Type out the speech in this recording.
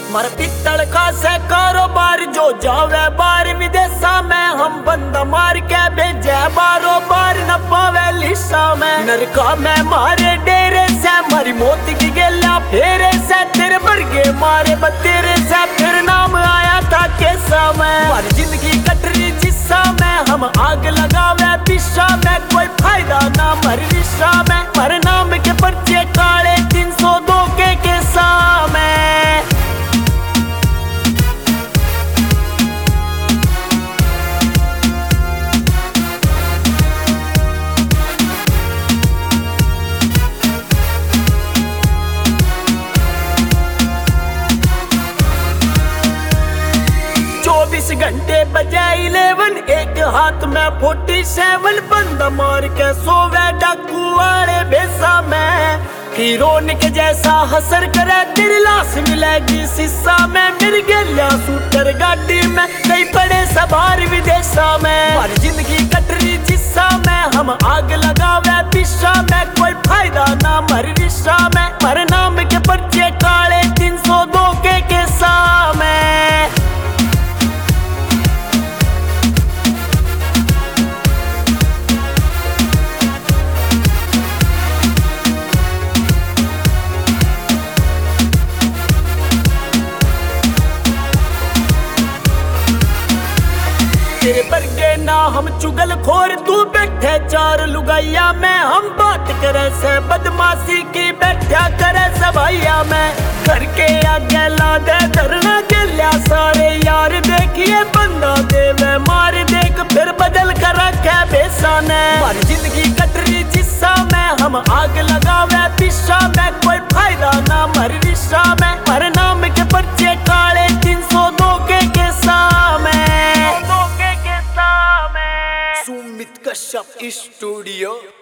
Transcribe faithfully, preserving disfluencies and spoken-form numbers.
मर पित्तल का से कारोबार जो जावे बार विदेशा में, हम बंदा मार के भेजे बारो बार न पावे लिशा में। नरका में मारे डेरे से मारी मौत की गेला फेरे से, तेरे बरगे मारे बतेरे से फिर नाम आया था कैसा में। मारी जिंदगी कटरी जिस्सा में, हम आग लगावे पिशा में, कोई फायदा ना मर रिशा में। पर नाम के पर्चे काले तीन सौ दो के केसा में। चौबीस घंटे बजे इलेवन, एक हाथ में फोर्टी सेवन, बंद मार के सोवे डाकू वाले बेसा में। हीरोन के जैसा हसर करे तेरी लाश मिलेगी शीशा में। मिल गया सूटर गाड़ी में कई बड़े सवार विदेशा में। हमारी जिंदगी कटरी जिस्सा में, हम आग लगावे पिशा में, कोई फायदा ना मर रिशा में। पर नाम के पर्चे काले तीन सौ दो के केसा में। तेरे बरगे ना हम चुगल खोर, तू बैठे चार लुगाइया में। हम बात करे से बदमाशी की बैठा करे सभाइया में। घर के आगे ला दे धरना के लिया सारे यार, देखिए बंदा देवे मार देख फिर बदल कर रखे बेसा ने। हमारी जिंदगी कटरी जिस्सा में, हम आग लगावे पिशा में, कोई फायदा ना मर रिशा में। पर नाम के पर्चे काले तीन सौ दो के केसा में। सुमित कश्यप स्टूडियो।